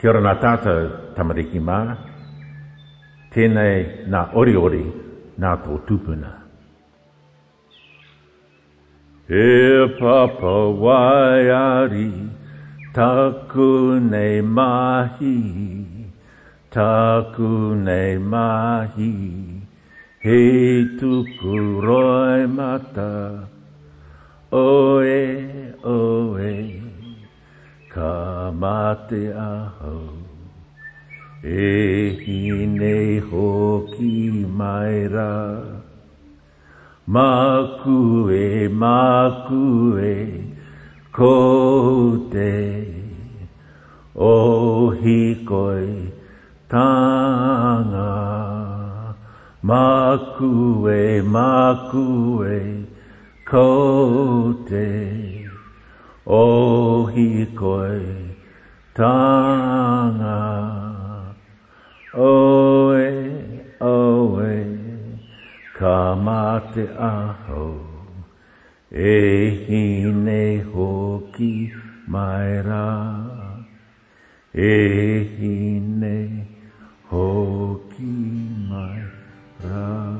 Kia ora ngā tātou tamariki mā, tēnei nā ori ori nā tō tūpuna. E papa waiari, taku nei mahi, he tuku roi mata, oe, ka mate ahau. E hine hoki mai rā, makue, ko te o hikoi tanga. Makue, ko te o hikoi tanga. Oe, ka mate aho, e hine hoki mai rā, e hine hoki mai rā.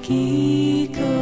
きく